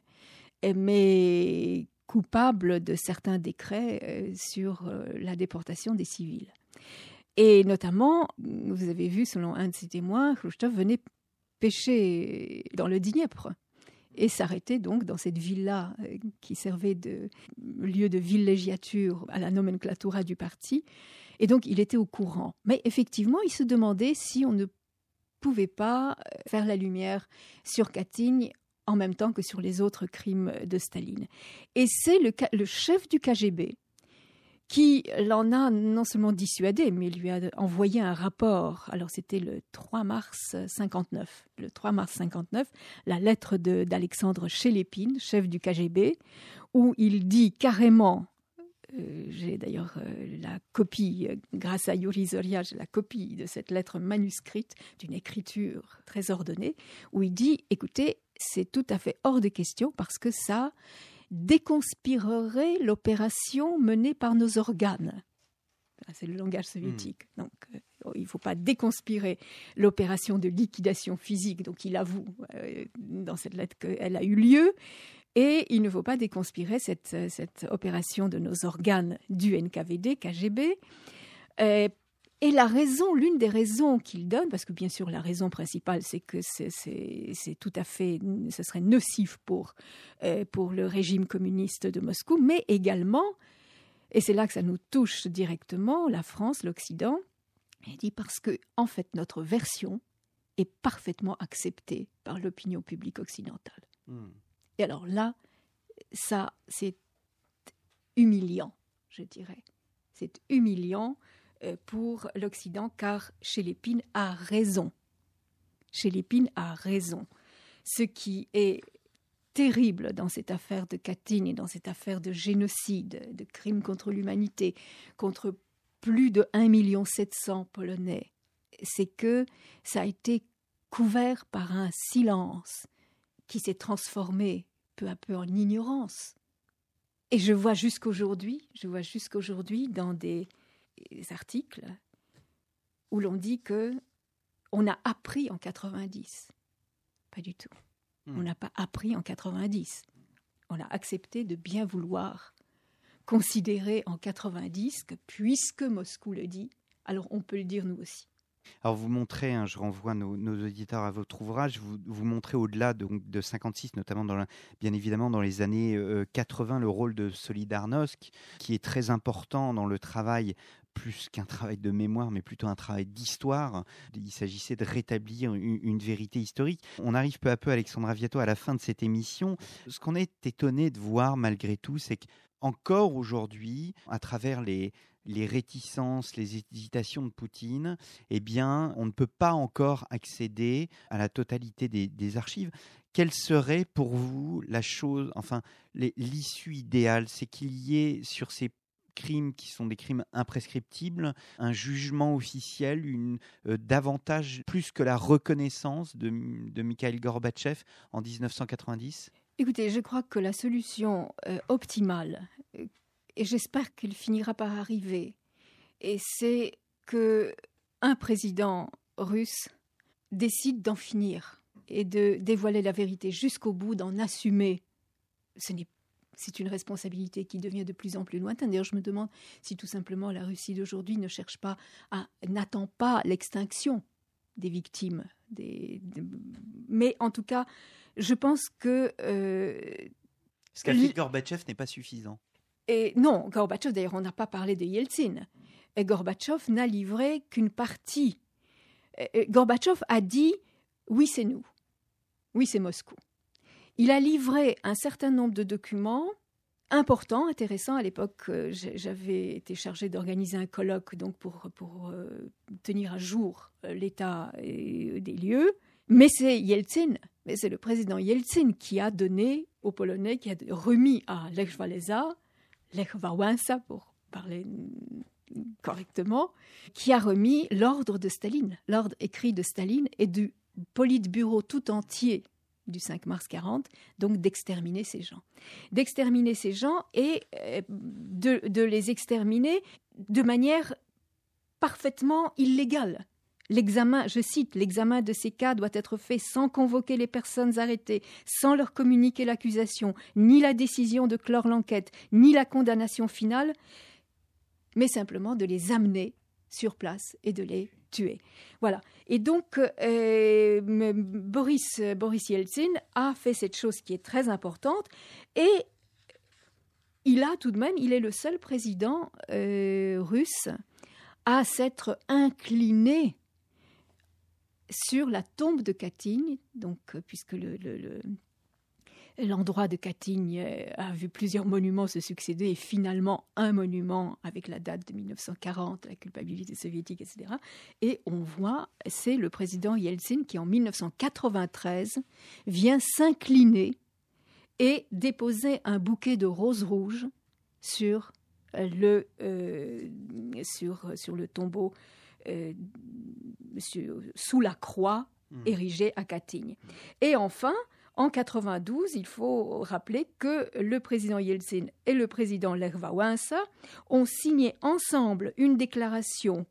[SPEAKER 3] mais coupable de certains décrets sur la déportation des civils. Et notamment, vous avez vu, selon un de ses témoins, Khrouchtchev venait pêcher dans le Dniepr et s'arrêtait donc dans cette villa qui servait de lieu de villégiature à la nomenclatura du parti. Et donc, il était au courant. Mais effectivement, il se demandait si on ne pouvait pas faire la lumière sur Katyń en même temps que sur les autres crimes de Staline. Et c'est le chef du KGB qui l'en a non seulement dissuadé, mais lui a envoyé un rapport. Alors, c'était le 3 mars 59. Le 3 mars 59, la lettre d'Alexandre Chelepine, chef du KGB, où il dit carrément, j'ai d'ailleurs la copie, grâce à Yuri Zoria, j'ai la copie de cette lettre manuscrite, d'une écriture très ordonnée, où il dit, écoutez, c'est tout à fait hors de question parce que ça déconspirerait l'opération menée par nos organes. C'est le langage soviétique. Donc, il ne faut pas déconspirer l'opération de liquidation physique. Donc, il avoue dans cette lettre qu'elle a eu lieu. Et il ne faut pas déconspirer cette opération de nos organes du NKVD, KGB. Et l'une des raisons qu'il donne, parce que bien sûr la raison principale, c'est que c'est tout à fait, ce serait nocif pour le régime communiste de Moscou, mais également, et c'est là que ça nous touche directement, la France, l'Occident, il dit parce que en fait notre version est parfaitement acceptée par l'opinion publique occidentale. Et alors là, ça c'est humiliant, je dirais. C'est humiliant pour l'Occident, car Chelepine a raison. Chelepine a raison. Ce qui est terrible dans cette affaire de Katyń et dans cette affaire de génocide, de crimes contre l'humanité, contre plus de 1,7 million Polonais, c'est que ça a été couvert par un silence qui s'est transformé peu à peu en ignorance. Et je vois jusqu'aujourd'hui dans des articles où l'on dit que on a appris en 90. Pas du tout. On n'a pas appris en 90. On a accepté de bien vouloir considérer en 90 que puisque Moscou le dit, alors on peut le dire nous aussi.
[SPEAKER 2] Alors vous montrez, je renvoie nos auditeurs à votre ouvrage, vous montrez au-delà de 56, notamment bien évidemment dans les années 80, le rôle de Solidarnosc, qui est très important dans le travail, plus qu'un travail de mémoire, mais plutôt un travail d'histoire. Il s'agissait de rétablir une vérité historique. On arrive peu à peu, Alexandra Viato, à la fin de cette émission. Ce qu'on est étonné de voir malgré tout, c'est qu'encore aujourd'hui, à travers les réticences, les hésitations de Poutine, eh bien, on ne peut pas encore accéder à la totalité des archives. Quelle serait pour vous la chose, enfin, l'issue idéale? C'est qu'il y ait sur ces crimes qui sont des crimes imprescriptibles, un jugement officiel, davantage plus que la reconnaissance de Mikhaïl Gorbatchev en 1990?
[SPEAKER 3] Écoutez, je crois que la solution optimale, et j'espère qu'il finira par arriver, et c'est qu'un président russe décide d'en finir et de dévoiler la vérité jusqu'au bout, d'en assumer, c'est une responsabilité qui devient de plus en plus lointaine. D'ailleurs, je me demande si tout simplement la Russie d'aujourd'hui n'attend pas l'extinction des victimes. Mais en tout cas, je pense que...
[SPEAKER 2] ce qu'a fait Gorbatchev n'est pas suffisant.
[SPEAKER 3] Et non, Gorbatchev, d'ailleurs, on n'a pas parlé de Yeltsin. Et Gorbatchev n'a livré qu'une partie. Gorbatchev a dit « oui, c'est nous. Oui, c'est Moscou ». Il a livré un certain nombre de documents importants, intéressants. À l'époque, j'avais été chargée d'organiser un colloque donc pour tenir à jour l'état des lieux. Mais c'est le président Yeltsin qui a donné aux Polonais, qui a remis à Lech Wałęsa, pour parler correctement, qui a remis l'ordre de Staline, l'ordre écrit de Staline et du Politburo tout entier du 5 mars 40, donc d'exterminer ces gens. D'exterminer ces gens et de les exterminer de manière parfaitement illégale. L'examen, je cite, l'examen de ces cas doit être fait sans convoquer les personnes arrêtées, sans leur communiquer l'accusation, ni la décision de clore l'enquête, ni la condamnation finale, mais simplement de les amener sur place et de les tuer. Voilà. Et donc, Boris Yeltsin a fait cette chose qui est très importante et il est le seul président russe à s'être incliné sur la tombe de Katyń, donc, puisque l'endroit de Katyń a vu plusieurs monuments se succéder et finalement un monument avec la date de 1940, la culpabilité soviétique, etc. Et on voit, c'est le président Yeltsin qui en 1993 vient s'incliner et déposer un bouquet de roses rouges sur le tombeau sous la croix érigée à Katyń. Et enfin, en 1992, il faut rappeler que le président Yeltsin et le président Lech Wałęsa ont signé ensemble une déclaration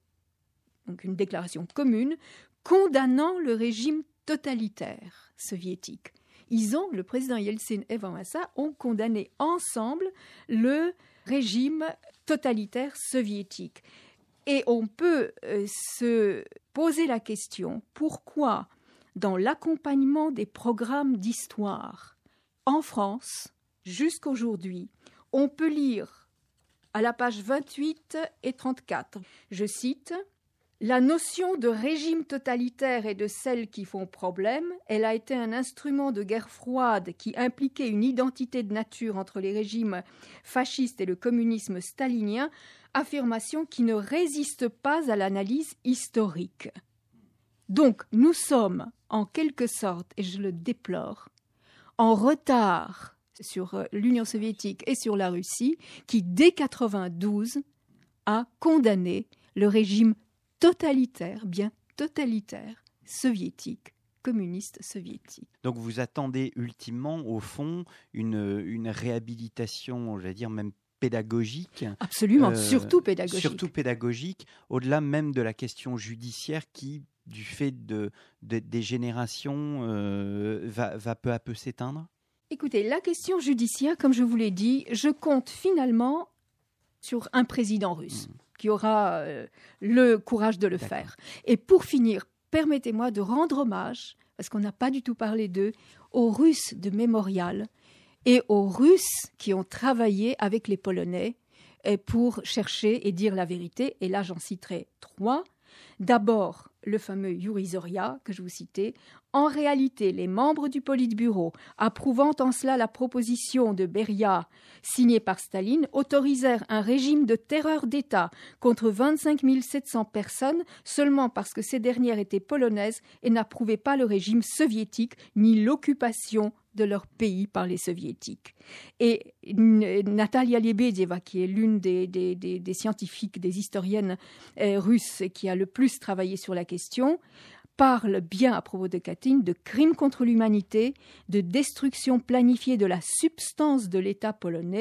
[SPEAKER 3] commune condamnant le régime totalitaire soviétique. Le président Yeltsin et Wałęsa ont condamné ensemble le régime totalitaire soviétique. Et on peut se poser la question, pourquoi, dans l'accompagnement des programmes d'histoire en France, jusqu'aujourd'hui, on peut lire à la page 28 et 34, je cite, « La notion de régime totalitaire est de celles qui font problème. Elle a été un instrument de guerre froide qui impliquait une identité de nature entre les régimes fascistes et le communisme stalinien, affirmation qui ne résiste pas à l'analyse historique. » Donc, nous sommes, en quelque sorte, et je le déplore, en retard sur l'Union soviétique et sur la Russie, qui, dès 1992, a condamné le régime totalitaire, bien totalitaire, soviétique, communiste soviétique.
[SPEAKER 2] Donc vous attendez ultimement, au fond, une réhabilitation, j'allais dire même pédagogique.
[SPEAKER 3] Absolument, surtout pédagogique.
[SPEAKER 2] Surtout pédagogique, au-delà même de la question judiciaire qui, du fait des générations, va peu à peu s'éteindre.
[SPEAKER 3] Écoutez, la question judiciaire, comme je vous l'ai dit, je compte finalement sur un président russe qui aura le courage de le faire. Et pour finir, permettez-moi de rendre hommage, parce qu'on n'a pas du tout parlé d'eux, aux Russes de Mémorial et aux Russes qui ont travaillé avec les Polonais pour chercher et dire la vérité. Et là, j'en citerai 3. D'abord, le fameux Yuri Zoria, que je vous citais. En réalité, les membres du Politburo, approuvant en cela la proposition de Beria, signée par Staline, autorisèrent un régime de terreur d'État contre 25 700 personnes seulement parce que ces dernières étaient polonaises et n'approuvaient pas le régime soviétique ni l'occupation de leur pays par les soviétiques. Et Natalia Lebedieva, qui est l'une des scientifiques, des historiennes russes qui a le plus travaillé sur la question, parle bien à propos de Katyń de crimes contre l'humanité, de destruction planifiée de la substance de l'État polonais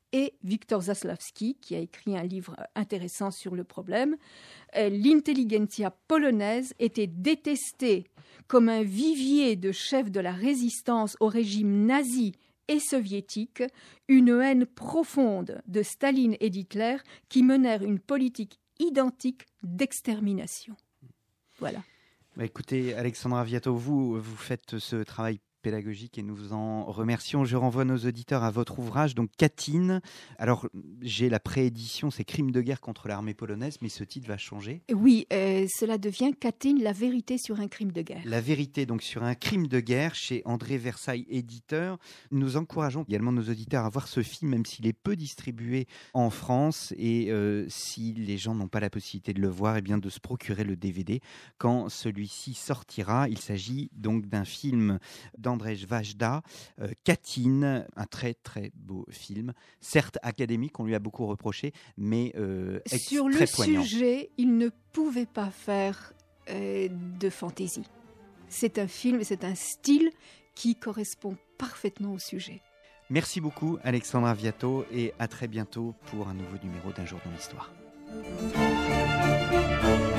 [SPEAKER 3] et Victor Zaslavski, qui a écrit un livre intéressant sur le problème. L'intelligentsia polonaise était détestée comme un vivier de chefs de la résistance au régime nazi et soviétique, une haine profonde de Staline et d'Hitler qui menèrent une politique identique d'extermination. Voilà.
[SPEAKER 2] Écoutez, Alexandra Viato, vous faites ce travail pédagogique et nous vous en remercions. Je renvoie nos auditeurs à votre ouvrage, donc Katyn. Alors, j'ai la préédition, c'est Crimes de guerre contre l'armée polonaise, mais ce titre va changer.
[SPEAKER 3] Oui, cela devient Katyn, la vérité sur un crime de guerre.
[SPEAKER 2] La vérité, donc, sur un crime de guerre, chez André Versailles, éditeur. Nous encourageons également nos auditeurs à voir ce film, même s'il est peu distribué en France. Et si les gens n'ont pas la possibilité de le voir, eh bien, de se procurer le DVD quand celui-ci sortira. Il s'agit donc d'un film d'Andrzej Wajda, Katyn, un très très beau film, certes académique, on lui a beaucoup reproché, mais
[SPEAKER 3] sur le
[SPEAKER 2] très poignant.
[SPEAKER 3] Sujet, il ne pouvait pas faire de fantaisie. C'est un film, c'est un style qui correspond parfaitement au sujet.
[SPEAKER 2] Merci beaucoup Alexandra Viato et à très bientôt pour un nouveau numéro d'Un jour dans l'histoire.